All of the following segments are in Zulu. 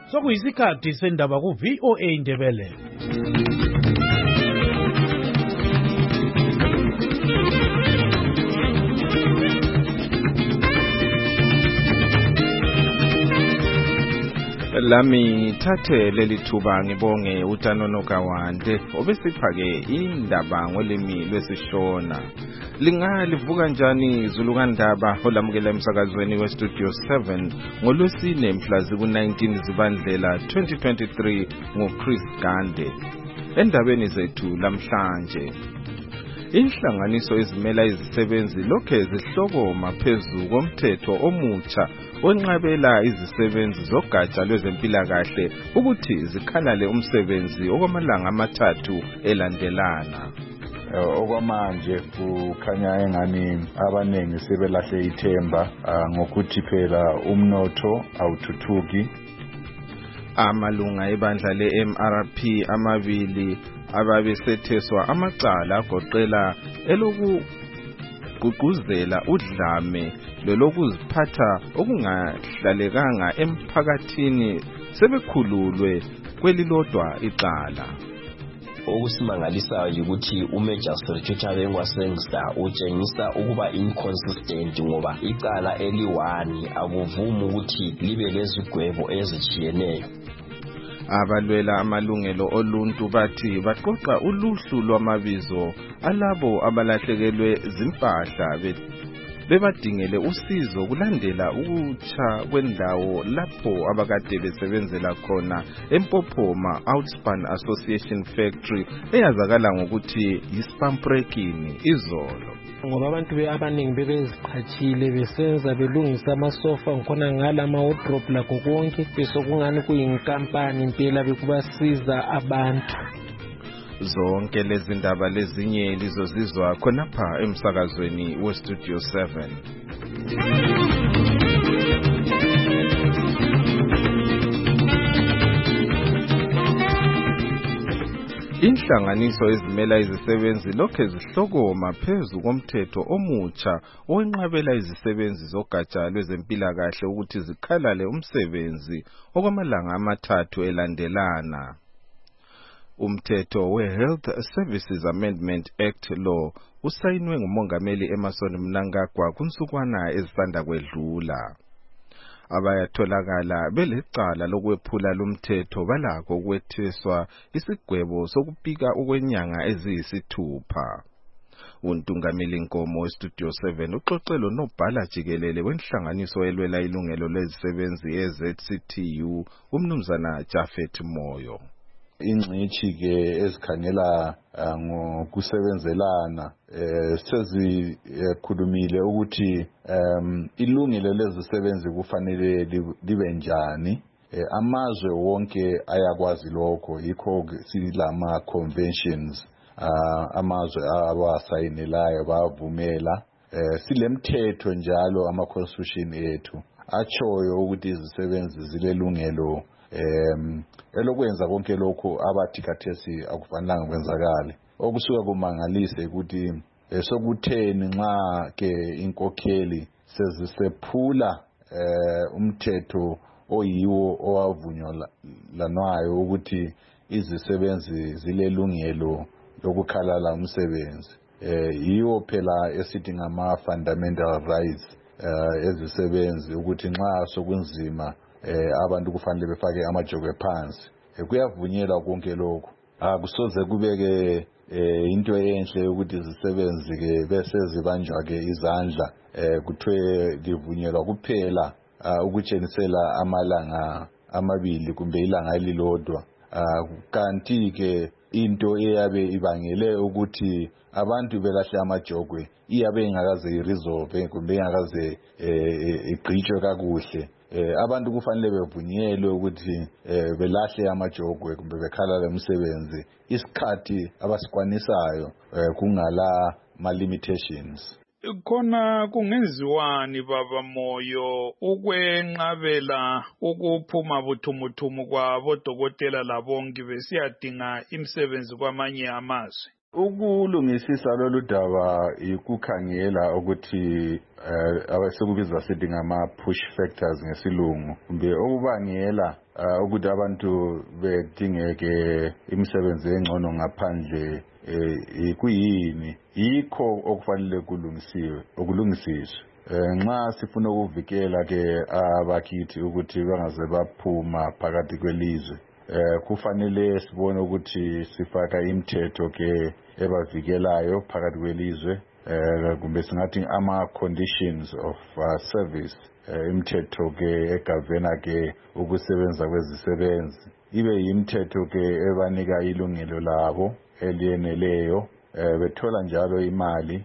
Sokuyisikhathi sendaba ku VOA Indebele. Lami thathe leli thuba ngibonge uTanono Kawande obesiphake indaba ngolimi lwesishona. Lingalivuka njani Zulukandaba olamukela emsakazweni weStudio 7 ngoLwesine mhla ziku-19 Zibandlela 2023 nguChris Gande. Endabeni zethu lamhlanje, inhlanganiso ezimela izisebenzi lokhe zihlokoma phezu komthetho omutsha onqabela izisebenzi zogatsha lwezempilakahle ukuthi zikhalale umsebenzi okwamalanga amathathu elandelana. Okwamanje kukhanya engani abanengi sebelahle ithemba ngokuthi phela umnotho awuthuthuki. Amalunga ebandla le-MRP amabili ababesetheswa amacala agoqela elokugqugquzela udlame lolokuziphatha okungahlalekanga emphakathini sebekhululwe kwelilodwa icala. Okusimangalisayo ukuthi uMajor Chabengwa Sengster utshengisa ukuba inconsistent ngoba icala eli-1 akuvumi ukuthi libe lezigwebo ezijiyeneyo. Abalwela amalungelo oluntu bathi baqoqa uluhlu lwamabizo alabo abalahlekelwe zimpahla bebadingele usizo kulandela ukutsha kwendawo lapho abakade besebenzela khona eMpophoma Outspan Association Factory eyazakala ngokuthi yiSpamprekini izolo. Ngoba abantu abaningi bebeziqhathile besenza belungisa amasofa ngikhona ngala ama-wardrobe lakho konke besokungani kuyinkampani impela bekubasiza abantu. Zonke lezi ndaba lezinye lizozizwa khonapha emsakazweni weStudio 7. Inhlanganiso ezimela izisebenzi lokhe zihlokoma phezu komthetho omutsha owenqabela izisebenzi zogatsha lwezempilakahle ukuthi zikhalale umsebenzi okwamalanga amathathu elandelana. Umthetho we-Health Services Amendment Act law usayinwe nguMongameli Emmerson Mnangagwa kunsukwana ezisanda kwedlula. Abayatholakala belecala lokwephula lumthetho balakho ukwetheswa isigwebo sokupika ukwenyanga eziyisithupha. Untungameli Nkomo weStudio 7 uxoxelo nobhala jikelele wenhlanganiso elwela ilungelo lezisebenzi eZCTU umnumzana Jafet Moyo. Ingcitshi ke ezikhangela ngokusebenzelana sezikhulumile ukuthi ilungelo lezisebenzi kufanele libe njani. Amazwe wonke ayakwazi lokho, yikho silama conventions amazwe abasayinelayo bavumela. Silemthetho njalo ama-constitution ethu achoyo ukuthi izisebenzi zilelungelo elokwenza konke lokho abathi khathesi akufanelanga kwenzakala. Okusuka kumangalise ukuthi sokutheni nxa ke inkokheli sezisephula umthetho oyiwo owavunyelwanwayo ukuthi izisebenzi zilelungelo lokukhalala umsebenzi. Yiwo phela esithi ngama fundamental rights ezisebenzi ukuthi nxa sokunzima abantu kufanele befake amajogwe phansi. Kuyavunyelwa konke lokho. Akusoze kubeke into enhle ukuthi izisebenzi ke bese zibanjwa ke izandla kuthiwe livunyelwa kuphela ukutshenisela amalanga amabili kumbe ilanga elilodwa. Kanti ke into eyabe ibangele ukuthi abantu belahle amajogwe iyabe ingakaze iresolve kumbe ingakaze igqitshwe kakuhle. Abantu kufanele bevunyelwe ukuthi belahle amajogwe kumbe bekhalale umsebenzi isikhathi abasikwanisayo kungala ma-limitations. Khona kungenziwani baba Moyo ukwenqabela ukuphuma buthumuthumu kwabodokotela labonke besiyadinga imisebenzi kwamanye amazwe? Ukulungisisa lolu daba ikukhangela ukuthi abasekubiza sithi ngama-push factors ngesilungu, kumbe okubangela ukuthi abantu bedingeke imisebenzi engcono ngaphandle kuyini, yikho okufanele kulungisiswe. Nxa sifuna ukuvikela ke abakithi ukuthi bangaze baphuma phakathi kwelizwe, kufanele sibone ukuthi sifaka imithetho ke ebavikelayo phakathi kwelizwe, kumbe singathi ama-conditions of service, imithetho ke egavena ke ukusebenza kwezisebenzi, ibe yimithetho ke ebanika ilungelo labo eliyeneleyo, bethola njalo imali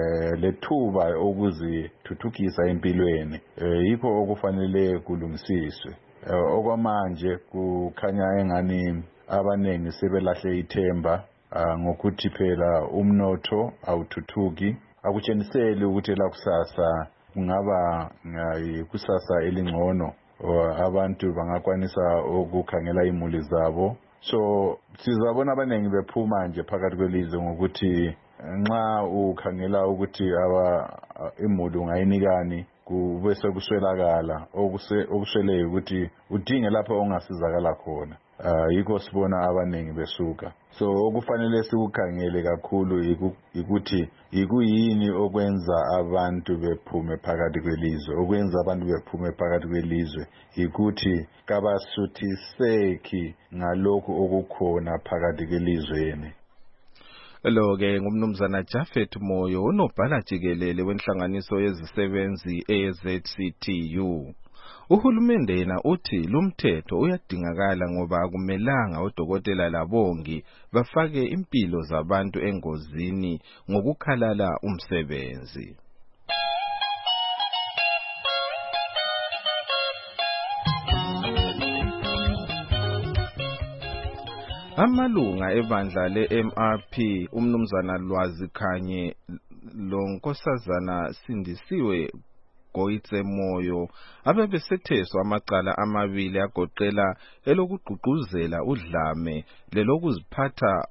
lethuba ukuzithuthukisa empilweni. Yikho okufanele kulungisiswe. Okwamanje kukhanya engani abanengi sebelahle ithemba ngokuthi phela umnotho awuthuthuki, akutshengiseli ukuthi la kusasa kungaba kusasa elingcono, abantu bangakwanisa ukukhangela imuli zabo. So sizabona abanengi bephuma nje phakathi kwelizwe ngokuthi nxa ukhangela ukuthi imuli ungayinikani kube sekuswelakala, okusweleyo ukuthi udinge lapho ongasizakala khona. Yikho sibona abanengi besuka. So okufanele sikukhangele kakhulu ukuthi ikuyini okwenza abantu bephume phakathi kwelizwe. Okwenza abantu bephume phakathi kwelizwe yikuthi kabasuthiseki ngalokho okukhona phakathi kwelizweni. Lo-ke ngumnumzana Japhet Moyo, unobhala jikelele wenhlanganiso yezisebenzi eZCTU. Uhulumende yena uthi lumthetho uyadingakala ngoba akumelanga odokotela labongi bafake impilo zabantu engozini ngokukhalala umsebenzi. Amalunga ebandla le-MRP umnumzana Lwazi Khanye lonkosazana Sindisiwe Goitse Moyo abebesetheswa amacala amabili agoqela elokugqugquzela udlame lelokuziphatha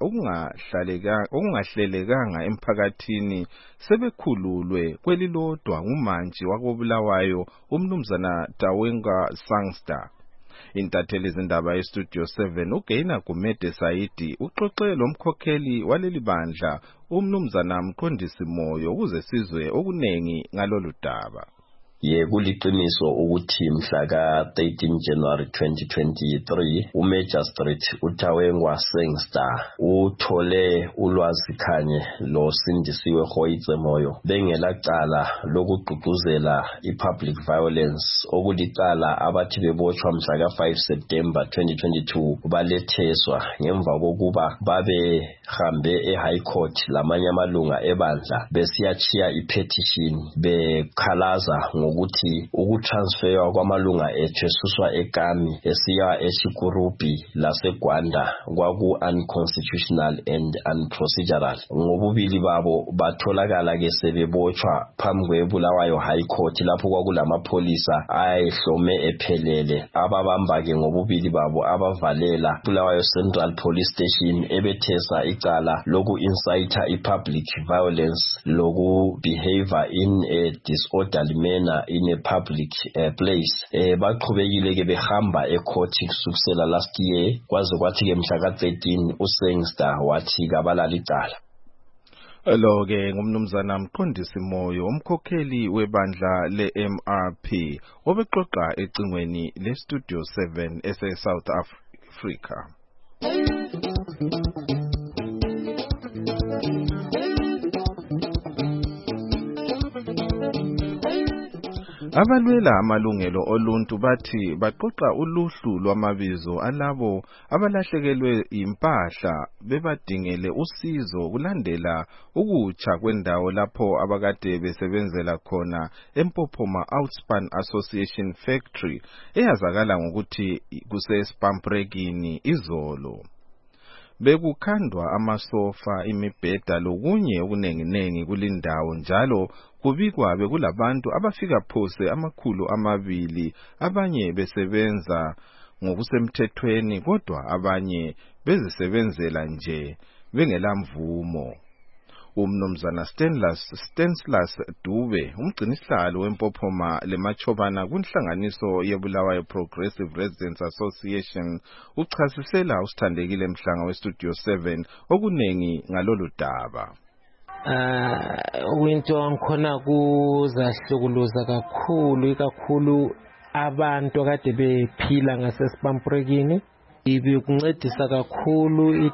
okungahlelekanga emphakathini sebekhululwe kwelilodwa ngumantshi wakobulawayo umnumzana Tawenga Sangster. Intatheli izindaba yeStudio 7 uGaina Gumede Saidi uxoxe lomkhokheli waleli bandla umnumzana Mqondisi Moyo ukuze sizwe okunengi ngalolu daba. Kuliqiniso ukuthi mhla ka-13 January 2023 uMagistrate uTawengwa Sangster uthole uLwazi Khanye loSindisiwe Goitse Moyo bengelacala lokugqugquzela i-public violence okulicala abathi bebotshwa mhla ka-5 September 2022 baletheswa ngemva kokuba babehambe e-High Court lamanye amalunga ebandla besiyachiya i-petition bekhalaza ukuthi ukutransferwa kwamalunga ethu esuswa eKami esiya eShikurupi laseGwanda kwaku unconstitutional and unprocedural. Ngobubili babo batholakala ke sebebotshwa phambi kwebulawayo High Court lapho kwakulamapolisa ayehlome ephelele ababamba ke ngobubili babo abavalela Bulawayo Central Police Station ebethesa icala loku incite i-public violence loku behavior in a disorderly manner in a public place. Baqhubekile ke behamba ecourt kusukela last year kwaze kwathi ke mhla ka-13 uSangster wathi kabalala icala. Lo-ke ngumnumzana Mqondisi Moyo umkhokheli webandla le-MRP obexoxa ecingweni leStudio 7 ese-South Africa. Abalwela amalungelo oluntu bathi baqoqa uluhlu lwamabizo alabo abalahlekelwe impahla bebadingele usizo kulandela ukutsha kwendawo lapho abakade besebenzela khona eMpophoma Outspan Association Factory eyazakala ngokuthi kusespampreking izolo. Bekukhandwa amasofa, imibheda lokunye okunenginengi kulindawo njalo kubikwa bekulabantu abafika phose 200 abanye besebenza ngokusemthethweni kodwa abanye bezisebenzela nje bengelamvumo. Umnumzana Stanislaus Dube umgcinisihlalo wempophoma lemachobana kunhlanganiso yeBulawayo Progressive Residents Association uchasisela usithandekile Mhlanga weStudio 7 okunengi ngalolu daba. Into ngikhona kuzahlukuluza kakhulu abantu akade bephila ngasesibampurekini ibikuncedisa kakhulu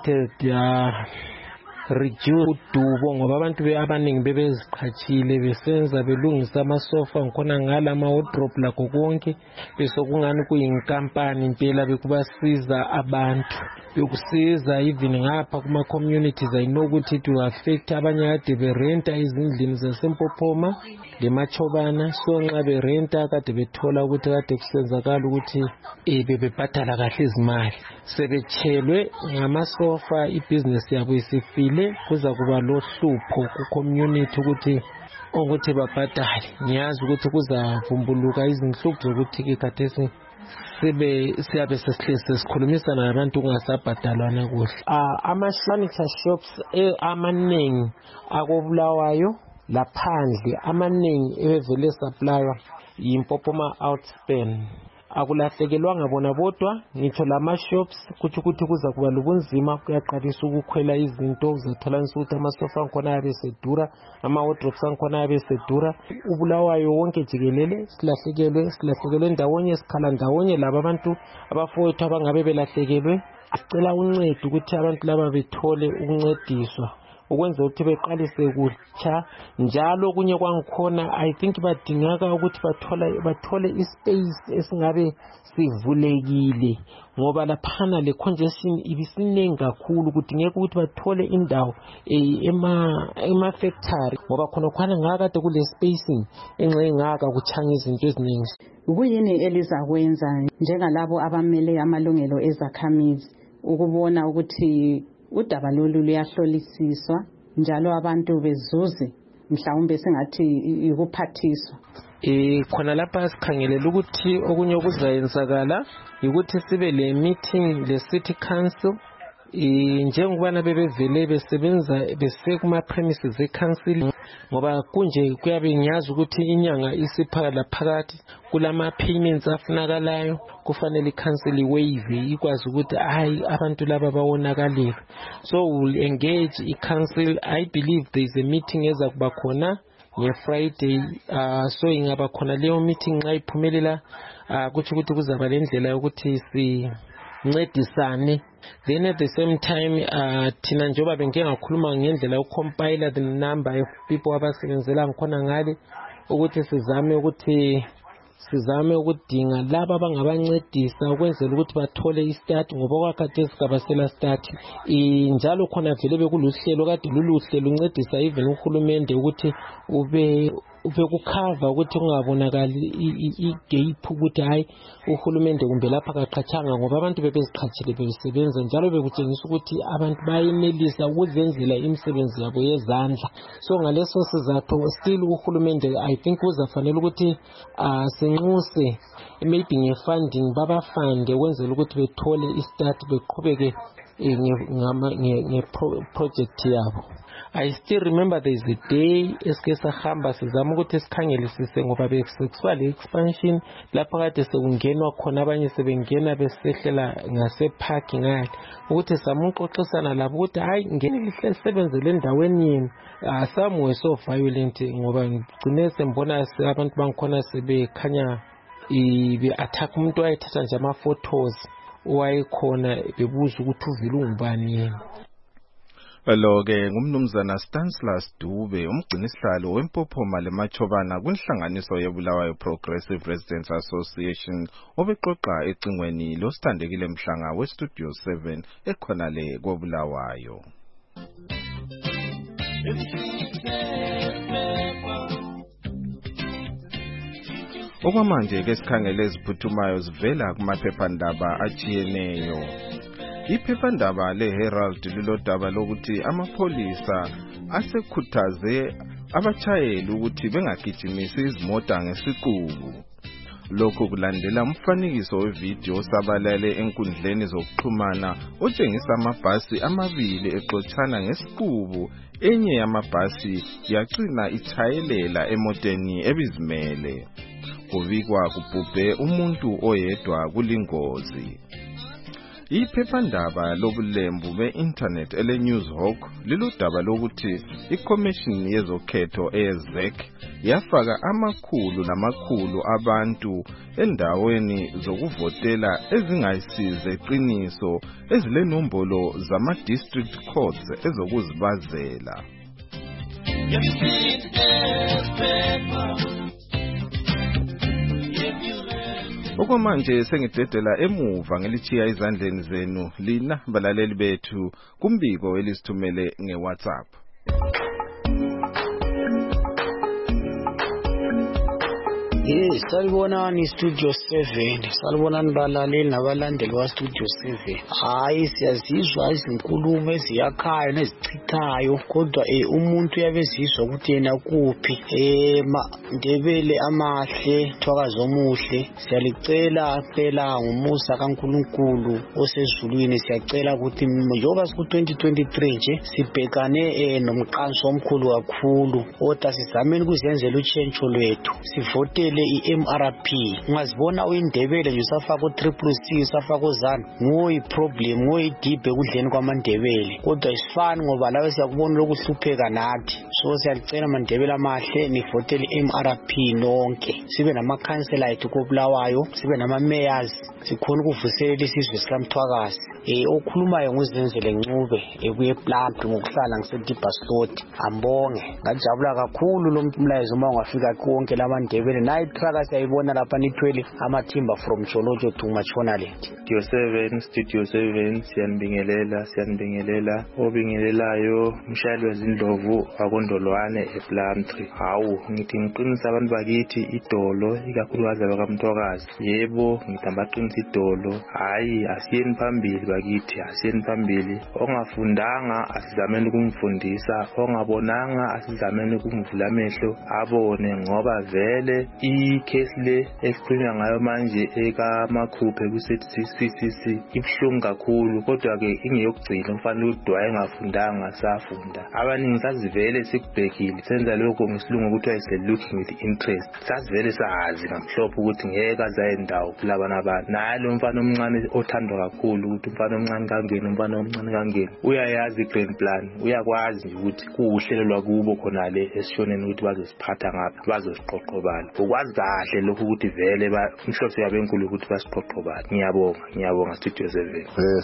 reduce udubo ngoba abantu abaningi bebeziqhathile besenza belungisa amasofa ngikhona ngala ama-wardrobe lakho konke besokungani kuyinkampani impela bekubasiza abantu bekusiza even ngapha kuma-communities I know ukuthi it will affect abanye kade berenta izindlini zasempophoma lemachobana so nxa berenta kade bethola ukuthi kade kusenzakala ukuthi bebebhadala kahle izimali sebetshelwe ngamasofa ibhizinesi yabo isifile kuza kuba lohlupho ku-community ukuthi babhadale. Ngiyazi ukuthi kuzavumbuluka izinhlupho zokuthi khathesi siyabe sesikhulumisana nabantu kungasabhadalwana kuhle. Ama-furniture shops amaningi akobulawayo laphandle amaningi evele supplier yiMpophoma Outspan. Akulahlekelwanga bona bodwa ngitsho lama-shops kuthi kuza kuba lobunzima kuyaqalisa ukukhwela izinto uzatholanisa ukuthi amasofa angikhona yabe sedura ama-wardrobes angikhona yabe sedura uBulawayo wonke jikelele silahlekelwe ndawonye sikhala ndawonye laba abantu abafowethu abangabe belahlekelwe sicela uncedo ukuthi abantu laba bethole ukuncediswa ukwenza ukuthi beqalise kutsha njalo kunye kwangikhona I think badingeka ukuthi bathole ispace esingabe sivulekile ngoba laphana le congestion ibisiningi kakhulu kudingeka ukuthi bathole indawo ema-factory ngoba khona ngakade kule spacing engaka kuchanga izinto eziningi. Kuyini elizakwenza njengalabo abamele amalungelo ezakhamizi ukubona ukuthi udaba lolu luyahlolisiswa njalo abantu bezuze mhlawumbe singathi ukuphathiswa? Khona lapha sikhangelela ukuthi okunye okuzayenzakala ukuthi sibe le meeting le city council njengobana bebevele besebenza besekuma premises e-council ngoba kunje kuyabe ngiyazi ukuthi inyanga isiphaka laphakathi kulama payments afunakalayo kufanele i-council iwaive ikwazi ukuthi hayi abantu laba bawonakalile so we'll engage i-council. I believe there is a meeting eza kuba khona nge-Friday so ingaba khona leyo meeting nxa iphumelela kuthi kuzaba lendlela yokuthi sincedisane. Then at the same time thina njengoba bengike ngakhuluma ngendlela yokucompile the number of people abasebenzela ngikhona ngale ukuthi sizame ukudinga laba abangabancedisa ukwenzela ukuthi bathole istart ngoba kwakade sigabasela start njalo khona vele bekuluhlelo kade luluhle luncedisa even uhulumende ukuthi ube kukhava ukuthi kungabonakali igap ukuthi hayi uhulumende kumbe lapha kaqhathanga ngoba abantu bebeziqhathile bebesebenza njalo bekutshengisa ukuthi abantu bayenelisa ukuzenzela imisebenzi yabo yezandla so ngaleso sizathu still uhulumende I think uzafanele ukuthi sinxuse maybe nge-funding babafande ukwenzela ukuthi bethole istart beqhubeke nge-project yabo. I still remember there is a day eske sahamba sizama ukuthi sikhangelisise ngoba be-sexual expansion lapha kade sekungenwa khona abanye sebengena besehlela ngase-park ngale ukuthi samuxoxisana labo ukuthi hayi ngene lisebenzele endaweni yenu somewhere so violent ngoba ngigcine sembona abantu bangikhona sebekhanya be-attack umuntu wayethatha nje ama-photos owayekhona bebuza ukuthi uvile ungubani yena. Lo-ke ngumnumzana Stanislaus Dube umgcinisihlalo wempophoma lemachobana kunhlanganiso yeBulawayo Progressive Residents Association obeqoqa ecingweni losithandekile Mhlanga weStudio 7 ekhona le koBulawayo. Okwamanje ke sikhangele eziphuthumayo zivela kumaphephandaba ajiyeneyo. Iphephandaba leHerald lilodaba lokuthi amapholisa asekhuthaze abatshayeli ukuthi bengagijimisi izimota ngesiqubu. Lokho kulandela umfanekiso wevideo osabalale enkundleni zokuxhumana otshengisa amabhasi amabili exotshana ngesiqubu, enye yamabhasi yagcina ichayelela emoteni ebizimele. Kubikwa kubhubhe umuntu oyedwa kulingozi. Iphephandaba lobulembu be-internet ele-Newshawk liludaba lokuthi iCommission yezokhetho eZEC yafaka amakhulu namakhulu abantu endaweni zokuvotela ezingayisize qiniso ezilenombolo zama-district courts ezokuzibazela. Okwamanje sengidedela emuva ngelichiya izandleni zenu lina balaleli bethu kumbiko elisithumele ngeWhatsApp. Salibonani Studio 7, salibonani balaleli nabalandeli wa Studio 7. Hayi siyazizwa izinkulumo eziyakhayo nezichithayo, kodwa umuntu uyabezizwa ukuthi yena kuphi. Ndebele amahle, thwakazo omuhle, siyalicela phela ngomusa kaNkulunkulu osezulwini, siyacela ukuthi njengoba siku 2023 nje sibhekane nomqanso omkhulu kakhulu, kodwa sizameni ukuzenzela utshentsho lwethu, sivotele i-MRP. Ungazibona uyindebele nje usafaka u-CCC, usafaka uZanu, ngoyi problem, ngoyi dibhe kudleni kwamandebele, kodwa isifani ngoba lawe siyakubona lokuhlupheka nathi. So siyalicela mandebele amahle nivotele i-MRP nonke, sibe namakhansela ethu koBulawayo, sibe nama-mayors, sikhona ukuvuselela isizwe sikaMthwakazi. Okhulumayo nguzenzele Ncube ebuye ePlampi ngokuhlala ngiseDibhasloti. Ambonge, ngajabula kakhulu lo mlayezo uma ungafika konke lamandebele. Nayi trucker siyayibona lapha nithwele amathimba from Jolojo to Machonaland. Studio 7 siyanibingelela obingelelayo umshayeli wezindlovu akondolwane ePlampi. Hawu ngithi ngiqinisa abantu bakithi idolo ikakhulukazi abakaMthwakazi. Yebo ngithamba qinisa idolo. Hayi asiyeni phambili bakithi, asiyeni phambili. Ongafundanga asizameni ukumfundisa, ongabonanga asizameni ukumvula amehlo abone, ngoba vele i-case le esikhulunywa ngayo manje ekaMakhuphe ku-CCC ibhlungu kakhulu, kodwa ke ingeyokugcina kufanele ukuthi wayengafundanga safunda. Abaningi sazivele sikubhekile, senza lokho ngesilungu ukuthi looking with interest. Sasivele sazi ngamhlophe ukuthi ngeke azayendawo kulabana abantu. Naye lo mfana omncane othandwa kakhulu ukuthi umfana omncane kangeni, uyayazi i-grand plan, uyakwazi nje ukuthi kuuhlelo lwakubo khona le esishoneni ukuthi bazosiphatha ngapha, bazosiqoqobala. Ukwazi kahle lokho ukuthi vele umhlose yabe enkulu ukuthi basiqoqobala. Ngiyabonga Studio 7.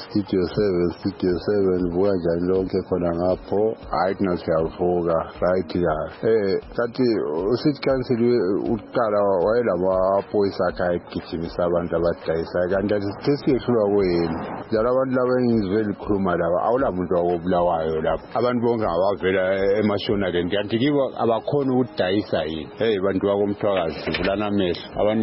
Studio 7 buka njani lonke khona ngapho. Hayi thina siyavuka right kahle. Kanti uCity Council uqala wayelama boys akhe egijimisa abantu abadayisa, kanti sesiyehlulwa kuyini. Njalo abantu laba engizweli khuluma laba awulamuntu wakobulawayo lapha. Abantu bonke abavela eMashonaland, kanti kibo abakhona ukudayisa yini. Bantu bakoMthwakazi sivulana amehlo. Abantu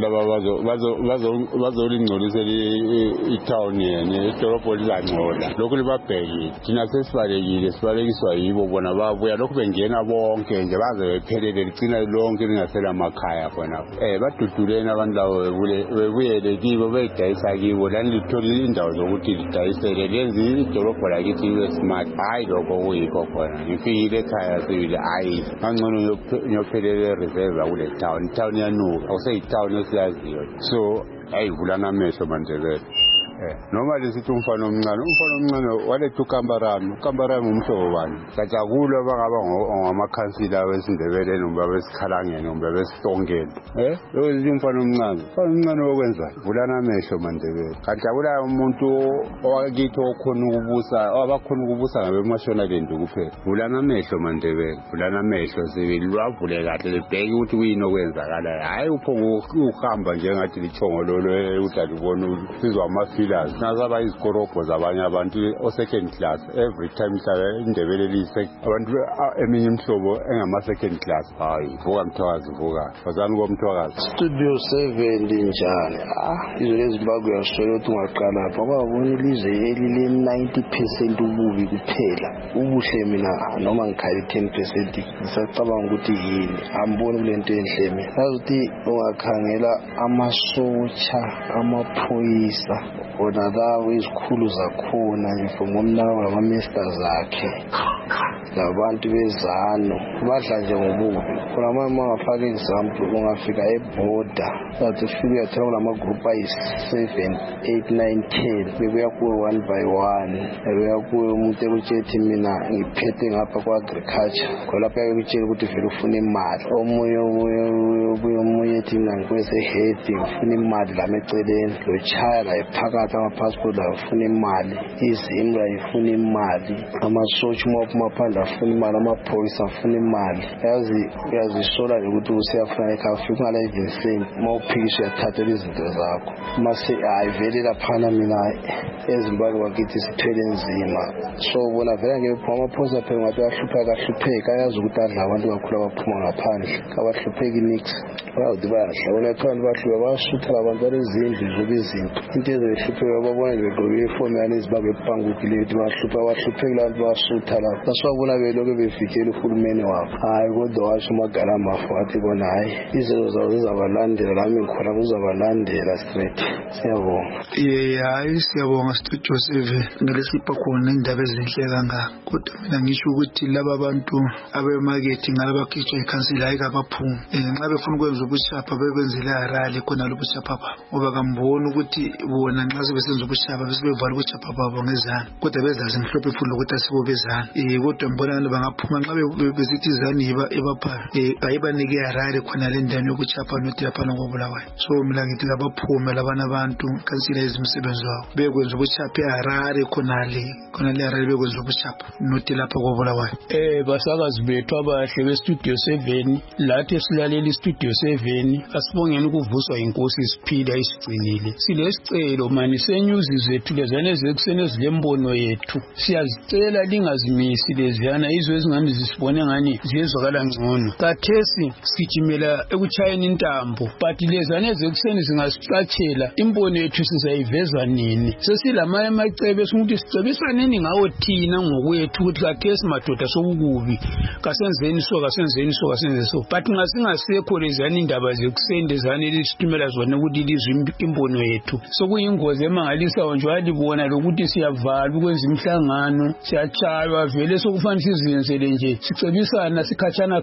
laba bazolingcolisela i-town yene, idolobho lizangcola. Lokhu libabhekile. Thina sesibalekile, sibalekiswa yibo bona babuya lokhu bengena bonke nje baze bephelele ligcina lonke lingasela amakhaya khona. Baduduleni abantu labo bebuyele kibo beyidayisa kibo, lani lithola indawo zokuthi lidayisele, lenze idolobho lakithi libe smart. Hayi lokho kuyikho khona. Ngifikile ekhaya sibili hayi kangcono ngiyophelele reserve kule town. Town yanuka, awuseyitown esiyaziyo. So ayivulana amehlo mandebele. Noma lesithi umfana omncane waletha ukambarami umhlobo bani. Kajakulo abangaba ngamakhansila wesindebele noma besikhalangeni noma besitongeni. Lo umfana omncane okwenza vulana amehlo mandebele. Kajabula umuntu owakithi okhona ukubusa, abakhona ukubusa ngabeMashonaland kuphela. Vulana amehlo mandebele, vulana amehlo sibili lwavule kahle libheke ukuthi kuyini okwenzakala. Hayi uphongo uhamba njengathi lichongololo ukuthi alibone usizwa amafila class nasaba izikorobho zabanye abantu o second class every time hlala indebele lise abantu eminye imhlobo engama second class hayi vuka Mthwakazi vuka bazani komthwakazi Studio 7 njani izwe eZimbabwe yasola ukuthi ungaqala lapha kwabona ilizwe elile 90% ububi kuphela ubuhle mina noma ngikhali 10% ngisacabanga ukuthi yini amboni kulento enhle mina yazi ungakhangela amasotsha amaphoyisa ona lawo izikhulu zakhona ngomnawo lama-ministers akhe labantu bezano badla nje ngobubi khona mama ngafaka example ungafika eborder sathi ufike uyathola kulama-group ayi-7, 8, 9, 10 bekuya kuwe 1 by 1 bekuya kuwe umuntu ekutshethi mina ngiphethe ngapha kwa-agriculture khonapha yakutshela ukuthi vele ufuna imali omunye ethi mina ngikwese-head ngifuna imali lama eceleni lochaya la ephakathi ama-passport la ufuna imali izimla ifuna imali amasotsha uma uphuma phandle afuna imali amaphoyisa afuna imali uyazisola nje ukuthi usiyafuna ekhaya ufika ungala-even uma uphikisha uyathathela izinto zakho mase vele laphana mina eZimbabwe kwakithi sithwele nzima so bona vele ngephuma amaphoyisa phela ngathi kahlupheka ayazi ukuthi adla abantu kakhulu abaphuma ngaphandle kabahlupheki nix bayawuthi bayadla bona ekhanda bahlupheka bayasutha abantu balezindlu zoba izinto into ezehlupheka babona nje begqoke ifomu yale Zimbabwe epangukileyo ukuthi bahlupheki la bantu bayasutha lapho basibabona belokhu bevikela uhulumeni wabo hayi kodwa washo uMagalamafu wathi bona hayi izinto zawo zizabalandela lami ngikhona kuzabalandela straight siyabonga hayi siyabonga Studio 7 ngelesipha khona indaba ezinhle kangaka kodwa mina ngisho ukuthi laba bantu abemarketing ngalabakhishwa ikhansila ayikabaphumi nxa befuna ukwenza ubushapha bekwenzele harali khona lobushapha babo ngoba kambona ukuthi bona nxa sebesenza ubushapha besebevala ubushapha babo ngezana kodwa bezazi mhlophe futhi lokuthi asibo bezana kodwa mbona bangaphuma nxa besithi izani ebaphala ayibanike harali khona le ndani yobushapha nothi lapha ngobulawayo so mina ngithi kabaphume labana abantu kansila ezimsebenzi wabo bekwenza ubushapha eharare khona le harare bekwenza ubushapha nothi lapha ngobulawayo basakazi bethu abahle beStudio 7 lathi silalela iStudio 7 asibongeni ukuvuswa inkosi isiphila isigcinile silesicelo mani senyuzi zethu lezana ezekuseni ezilembono yethu siyazicela lingazimisi leziyana izwe ezingani zisibone ngani ziyezwakala ngcono kathesi sigijimela ekuchayeni intambo but lezana ezekuseni zingasicatshela imbono yethu sizayiveza nini sesilamaye amacebo esingukuthi sicebisaneni ngawo thina ngokwethu ukuthi kathesi madoda sokukubi kasenzeni so but nxa singasekho lezana indaba zekuseni lezana elisithumela zona ukuthi lizwe imbono yethu sokuyingozi emangalisayo nje walibona lokuthi siyavala ukwenza imhlangano siyatshaywa vele sokufanele sizenzele nje sicebisana sikhatshana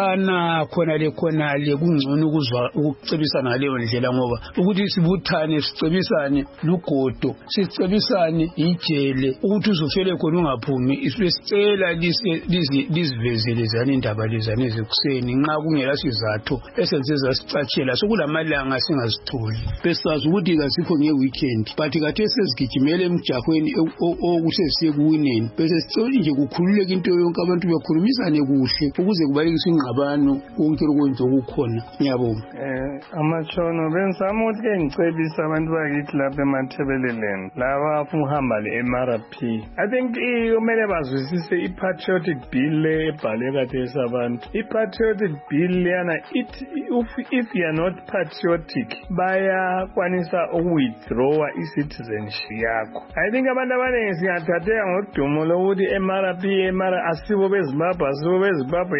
khonale kungcono ukuzwa ukucebisana ngaleyo ndlela ngoba ukuthi sibuthane sicebisane lugodo sicebisane ijele ukuthi uzofele khona ungaphumi isicela lizivezele zana indaba lezana ezekuseni nxa kungela sizathu esenze zasicatshela sokulamalanga singazitholi besazi ukuthi kasikho ngeweekend but kade sezigijimele emjahweni okuthi siyekuwineni bese sicela nje kukhululeke into yonke abantu bekhulumisane kuhle ukuze kubalekiswe ingqabano konke lokwenza okukhona ngiyabonga amatshono benzama ukuthi ke ngicebisa abantu bakithi lapha eMathebeleleni laba abafuna uhamba le-MRP I think kumele bazwisise i-patriotic bill le ebhalwe kathesi abantu i-patriotic bill leyana if you are not patriotic bayakwanisa uku-withdrawa i-citizenship yakho I think abantu abaningi singathatheka ngodumo lokuthi MRP asibo bezimbabwe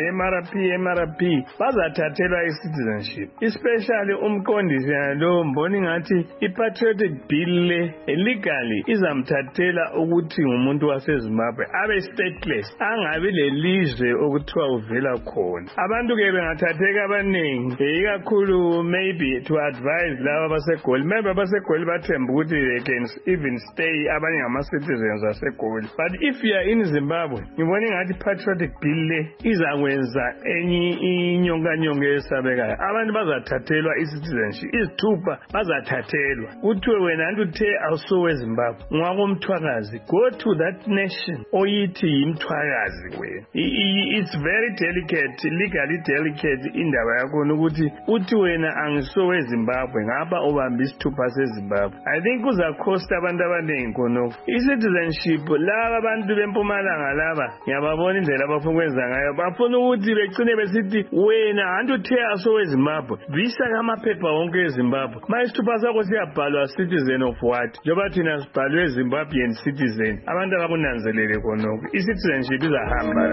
MRP bazathathelwa i-citizenship especially umqondisi lo mboni ngathi i-patriotic bill le legally izamthathela ukuthi ngumuntu waseZimbabwe abe stateless angabi lelizwe okuthiwa uvela khona abantu ke bengathatheka abaningi ikakhulu maybe to advise laba basegoli maybe abasegoli bathemba ukuthi they can even stay abanye ngama-citizens asegoli but if you are in Zimbabwe ngibona ngibona ingathi patriotic bill le izakwenza enye inyonganyongo esabekayo. Abantu bazathathelwa i-citizenship, izithupha bazathathelwa. Kuthiwe wena antu uthe awusowe Zimbabwe ngwakomthwakazi, go to that nation oyithi yimthwakazi wena. It's very delicate, legally delicate indaba yakho ukuthi uthi wena angisowe Zimbabwe ngapha ubamba isithupha seZimbabwe. I think uzakhosta abantu abaningi khonokho. I-citizenship laba abantu bempumalanga laba ngiyababona indlela abafuna ukwenza ngayo. Bafuna ukuthi begcine besithi wena antu uthe asowe Zimbabwe visa amaphepha wonke eZimbabwe. Isithupha sakho siyabhalwa citizen of what? Njengoba thina sibhalwe Zimbabwean citizen. Abantu abakunanzelele khonokho. I-citizenship izahamba.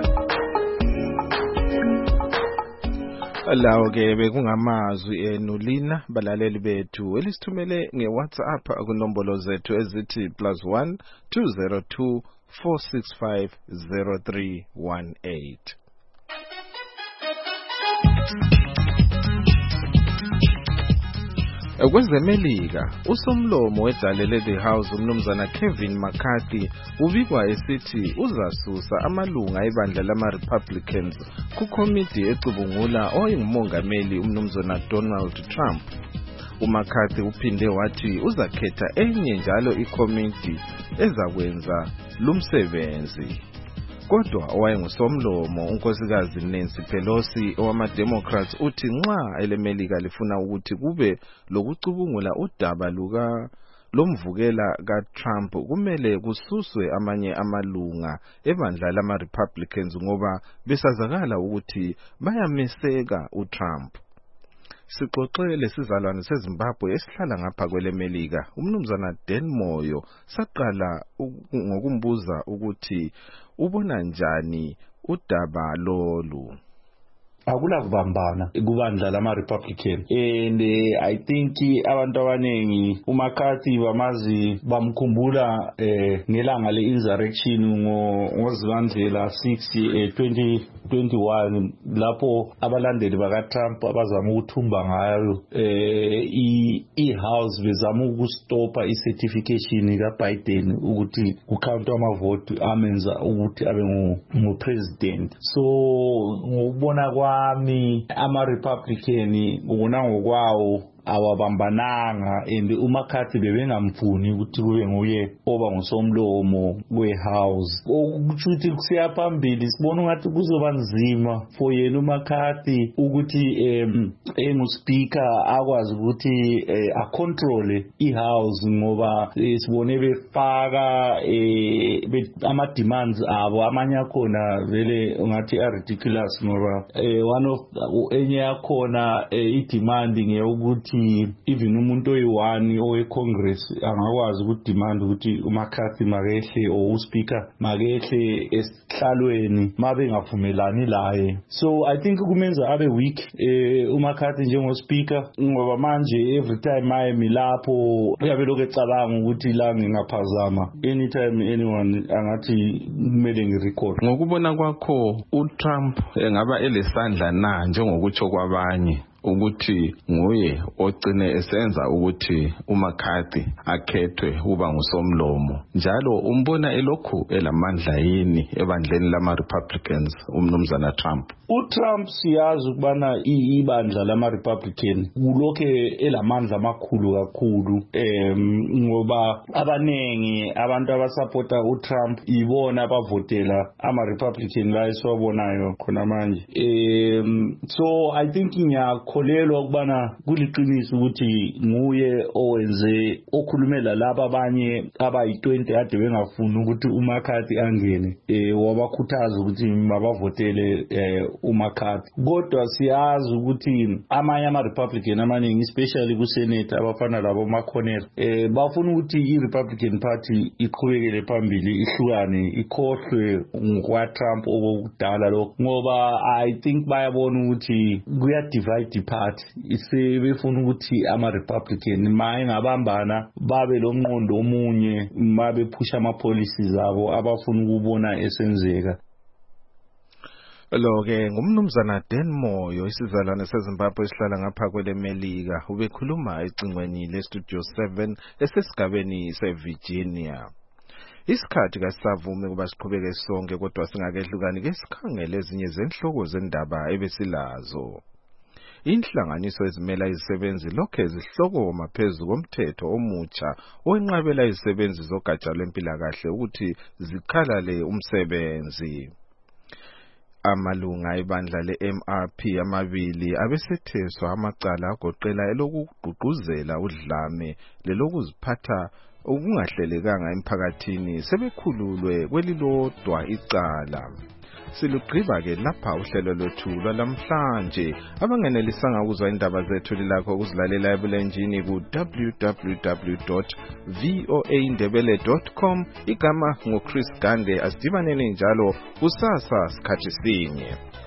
Lawo ke bekungamazwi enulina balaleli bethu elisithumele ngeWhatsApp kunombolo zethu ezithi +1 202 465 0318. Kwezemelika usomlomo wedalele the house umnumzana Kevin McCarthy ubikwa esithi uzasusa amalunga ebandla lama-Republicans kukomiti ecubungula oyingumongameli umnumzana Donald Trump. uMcCarthy uphinde wathi uzakhetha enye njalo ikomiti ezakwenza lumsebenzi. Kodwa owayengusomlomo unkosikazi Nancy Pelosi owama-Democrats uthi nxa elemelika lifuna ukuthi kube lokucubungula udaba lomvukela kaTrump kumele kususwe amanye amalunga ebandla lama-Republicans ngoba besazakala ukuthi bayameseka uTrump. Sixoxele sizalwane seZimbabwe esihlala ngapha kwelemelika umnumzana Dan Moyo saqala ngokumbuza ukuthi ubona njani udaba lolu. Akula kubambana kubandla lama-Republican and I think abantu abanengi uMcCarthy bamazi bamkhumbula ngelanga le-insurrection ngoZibandlela 6 2021 lapho abalandeli bakaTrump abazama ukuthumba ngayo i-House bezama ukustopa i-certification kaBiden ukuthi kukhawuntwa amavoti amenza ukuthi abe ngu-president. So ngokubona ama-Republican ubona ngokwawo awabambananga and uMcCarthy bebengamfuni ukuthi kube nguye oba ngusomlomo we-house. Okuthi ukuthi kusiya phambili sibona ngathi kuzoba nzima for yena uMcCarthy ukuthi enguSpeaker akwazi ukuthi acontrol i-house ngoba sibone befaka ama-demands abo amanye akhona vele ungathi ridiculous ngoba one of enye yakhona i-demand ngeyokuthi even umuntu oyi-1 owe-Congress angakwazi ukudemand ukuthi uMcCarthy makehle or uSpeaker makehle esihlalweni mabe ngavumelani laye. So I think kumenza abe weak uMcCarthy njengoSpeaker ngoba manje every time ayemi lapho uyabe lokho ecabanga ukuthi la ngingaphazama anytime anyone angathi kumele ngirecord. Ngokubona kwakho uTrump engaba elesandla na njengokutsho kwabanye ukuthi nguye ogcine esenza ukuthi uMcCarthy akhethwe uba ngusomlomo njalo umbona elokhu elamandla yini ebandleni lama-Republicans umnumzana Trump? uTrump siyazi ukubana ibandla lama-Republican kulokhe elamandla amakhulu kakhulu ngoba abanengi abantu abasupporta uTrump ibona abavotela ama-Republican la esiwabonayo khona manje. So I think ngiyakholelwa ukubana kuliqiniso ukuthi nguye owenze okhulumela laba abanye abayi-20 ade bengafuni ukuthi uMcCarthy angene wabakhuthaza ukuthi mabavotele uMcCarthy. Kodwa siyazi ukuthi amanye ama-Republican amaningi especially kuSenate abafana labo McConnell bafuna ukuthi i-Republican Party iqhubekele phambili ihlukane ikhohlwe ngokwaTrump okudala lokho ngoba I think bayabona ukuthi kuya divide party isebefuna ukuthi ama-Republican mayengabambana babe lomqondo omunye mabe phusha ama-policies abo abafuna ukubona esenzeka. Lo-ke ngumnumzana Dan Moyo isizalwane seZimbabwe esihlala ngapha kwelemelika ubekhuluma ecingweni leStudio 7 esesigabeni seVirginia. Isikhathi kasavumi kuba siqhubeke sonke kodwa singakehlukani ke sikhangele ezinye zenhloko zendaba ebesilazo. Inhlanganiso ezimela izisebenzi lokho zihlokoma phezulu komthetho omutsha owenqabela izisebenzi zogatsha lwempilakahle ukuthi zikhalale umsebenzi. Amalunga ebandla le-MRP amabili abesetheswa amacala agoqela elokugqugquzela udlame lelokuziphatha okungahlelekanga emphakathini sebekhululwe kwelilodwa icala. Silugqiba ke lapha uhlelo lwethu lwalamhlanje. Abangenelisanga ukuzwa indaba zethu lilakho ukuzilalela ebulenjini ku www.voaindebele.com. Igama ngoChris Gande. Asidibaneni njalo kusasa sikhathi sinye.